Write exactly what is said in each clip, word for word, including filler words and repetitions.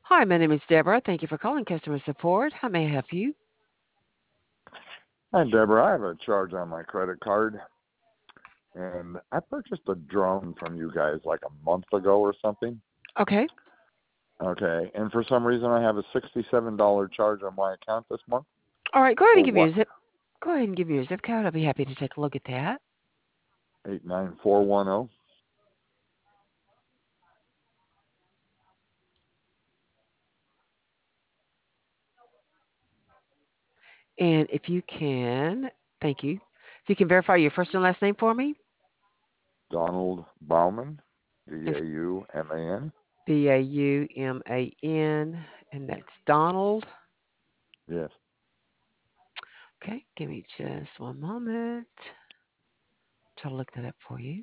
Hi, my name is Deborah. Thank you for calling customer support. How may I help you? Hi, Deborah. I have a charge on my credit card, and I purchased a drone from you guys like a month ago or something. Okay. Okay, and for some reason I have a sixty-seven dollars charge on my account this month. All right. Go ahead and For give me your what? zip. Go ahead and give me your zip code. I'll be happy to take a look at that. eight nine four one zero. And if you can, thank you. If you can verify your first and last name for me. Donald Bauman, B It's A U M A N. B A U M A N, and that's Donald. Yes. Okay. Give me just one moment. Try to look that up for you.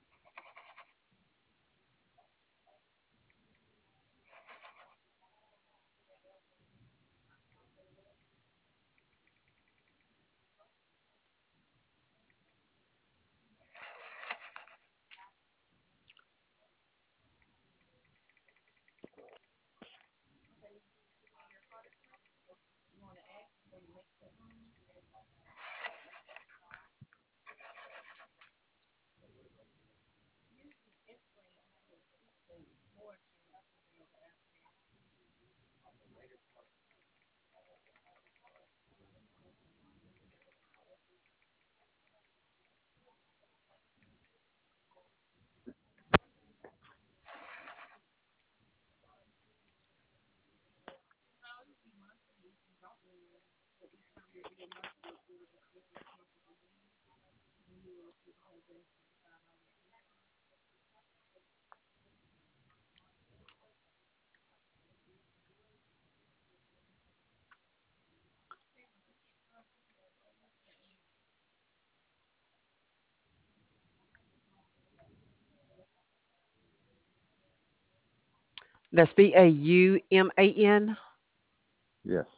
That's B A U M A N. Yes.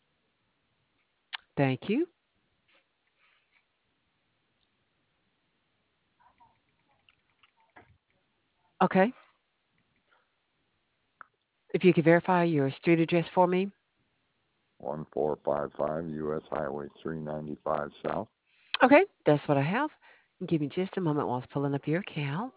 Thank you. Okay. If you could verify your street address for me. one four five five U S Highway three ninety-five South. Okay. That's what I have. Give me just a moment while I was pulling up your account.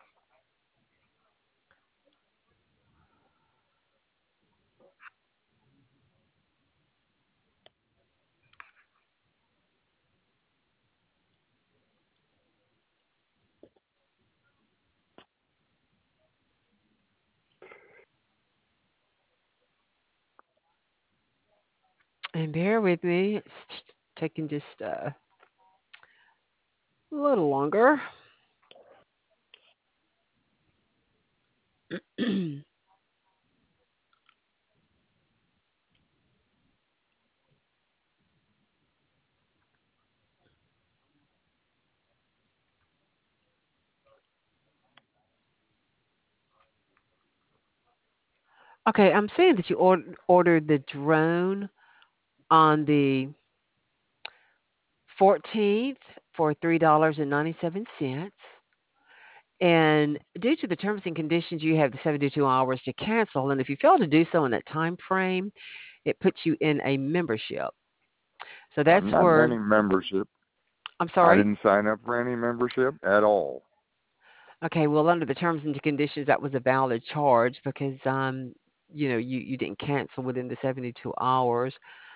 And bear with me. It's taking just uh, a little longer. Okay, I'm saying that you or- ordered the drone on the fourteenth for three dollars and ninety-seven cents. And due to the terms and conditions, you have the seventy-two hours to cancel. And if you fail to do so in that time frame, it puts you in a membership. So that's I'm not in where, any membership. I'm I sorry. didn't sign up for any membership at all. Okay, well, under the terms and conditions, that was a valid charge because, um, you know, you, you didn't cancel within the seventy-two hours.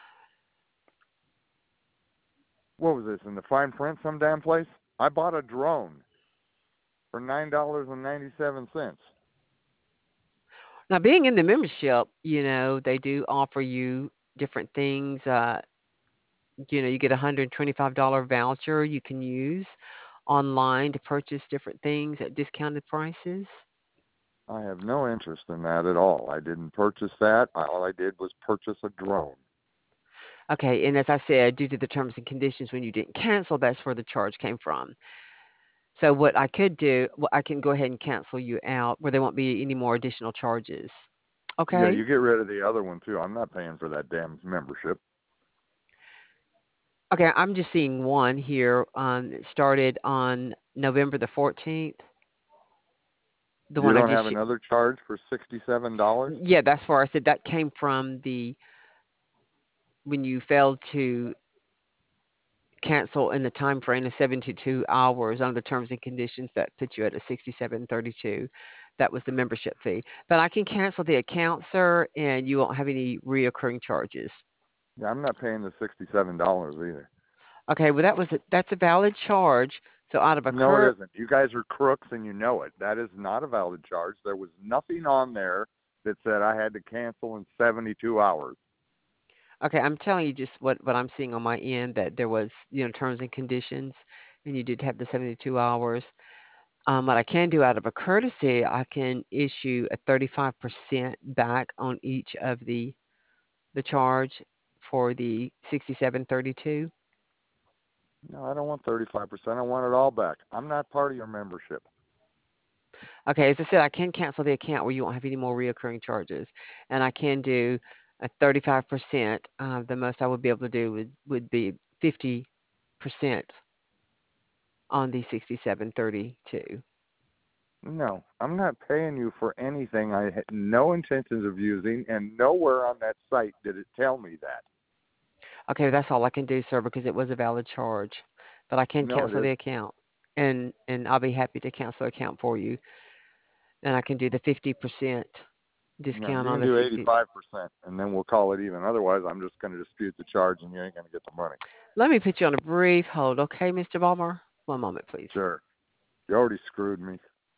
What was this, in the fine print some damn place? I bought a drone for nine dollars and ninety-seven cents. Now, being in the membership, you know, they do offer you different things. Uh, you know, you get a one hundred twenty-five dollars voucher you can use online to purchase different things at discounted prices. I have no interest in that at all. I didn't purchase that. All I did was purchase a drone. Okay, and as I said, due to the terms and conditions, when you didn't cancel, that's where the charge came from. So what I could do, well, I can go ahead and cancel you out where there won't be any more additional charges. Yeah, Okay? you get rid of the other one too. I'm not paying for that damn membership. Okay, I'm just seeing one here. Um, it started on November the fourteenth. The You one I don't just have sh- another charge for sixty-seven dollars? yeah, that's where I said that came from the when you failed to cancel in the time frame of seventy-two hours under the terms and conditions that put you at a sixty-seven thirty-two. That was the membership fee. But I can cancel the account, sir, and you won't have any reoccurring charges. Yeah, I'm not paying the sixty-seven dollars either. Okay, well that was a, that's a valid charge. So out of a No, it current isn't. You guys are crooks and you know it. That is not a valid charge. There was nothing on there that said I had to cancel in seventy-two hours. okay, I'm telling you just what what I'm seeing on my end that there was, you know, terms and conditions and you did have the seventy-two hours. Um, what I can do out of a courtesy, I can issue a thirty-five percent back on each of the the charge for the sixty-seven thirty-two. No, I don't want thirty-five percent. I want it all back. I'm not part of your membership. Okay, as I said, I can cancel the account where you won't have any more reoccurring charges, and I can do a thirty-five percent. Uh, the most I would be able to do would, would be fifty percent on the sixty-seven thirty-two. No, I'm not paying you for anything I had no intentions of using, and nowhere on that site did it tell me that. Okay, that's all I can do, sir, because it was a valid charge. But I can No, it cancel the isn't. account, and and I'll be happy to cancel the account for you, and I can do the fifty percent No, discount you on can the do sixty. eighty-five percent, and then we'll call it even. Otherwise, I'm just going to dispute the charge, and you ain't going to get the money. Let me put you on a brief hold, okay, mister Balmer? One moment, please. Sure. You already screwed me.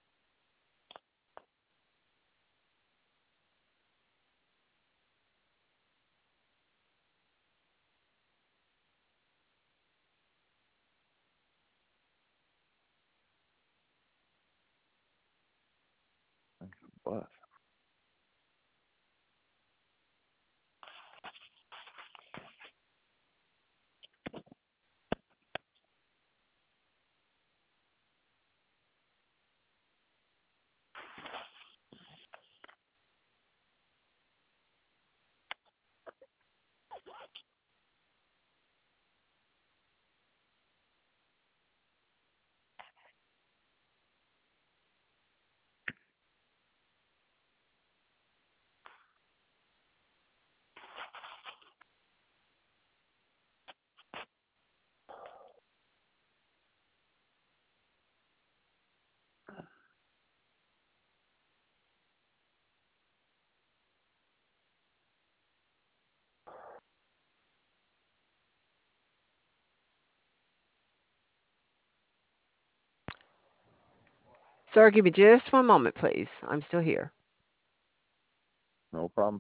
But Sir, give me just one moment, please. I'm still here. no problem.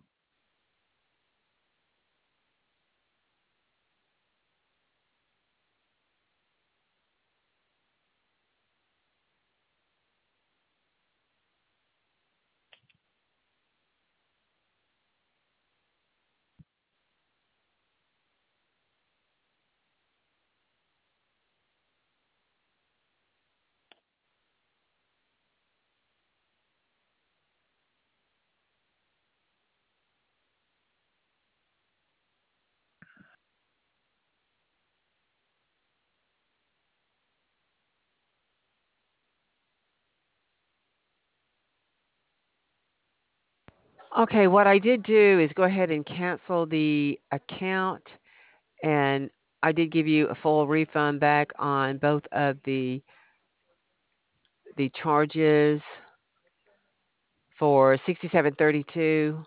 Okay, what I did do is go ahead and cancel the account, and I did give you a full refund back on both of the the charges for sixty-seven thirty-two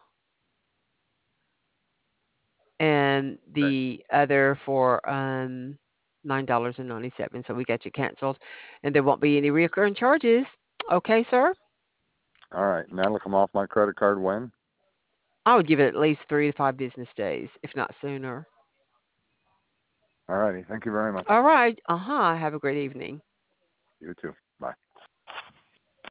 and Okay. the other for um nine dollars and ninety-seven. So we got you canceled, and there won't be any recurring charges. Okay, sir. All right. And that'll come off my credit card when? I would give it at least three to five business days, if not sooner. All righty. Thank you very much. All right. Uh huh. Have a great evening. You too.